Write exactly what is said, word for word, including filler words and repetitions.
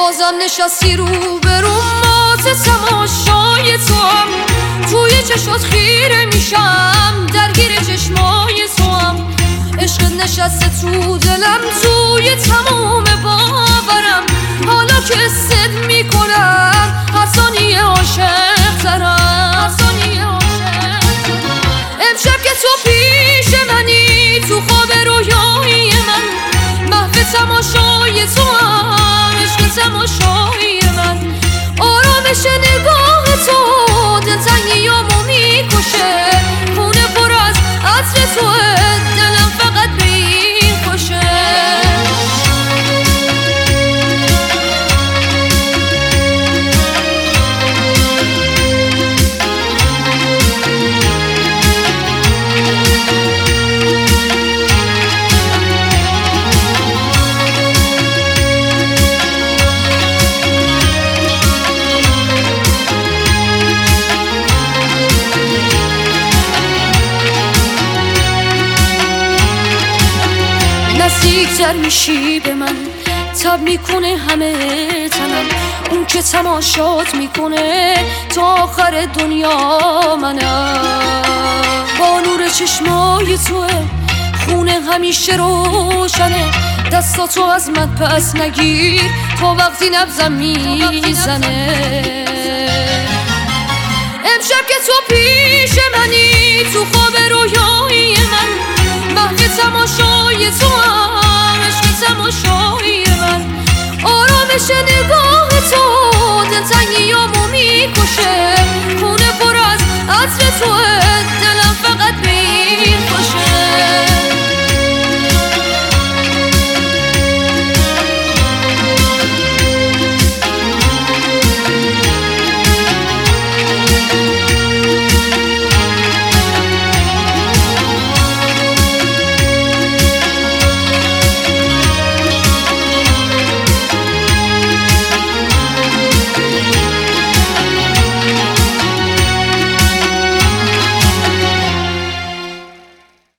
بازم نشستی رو برو مات تماشای تو هم توی چشات خیره میشم درگیر چشمای تو هم عشقت نشسته تو دلم توی تمام باورم حالا که حست میکنم هر ثانیه عاشق ترم امشب که تو پیش منی تو خواب رویای من محو تماشای تو هم عشق تماشای من آرامش نگاه تو دلتنگیامو میکشه خونه پر از عطر توه دلم فقط به این خوشه نزدیکتر میشی به من تب میکنه همه تنم اون که تماشات میکنه تا آخر دنیا منم با نور چشمای توه خونه همیشه روشنه دستاتو از من پس نگیر تا وقتی نبزم میزنه امشب که تو پیش منی تو خواب رویای من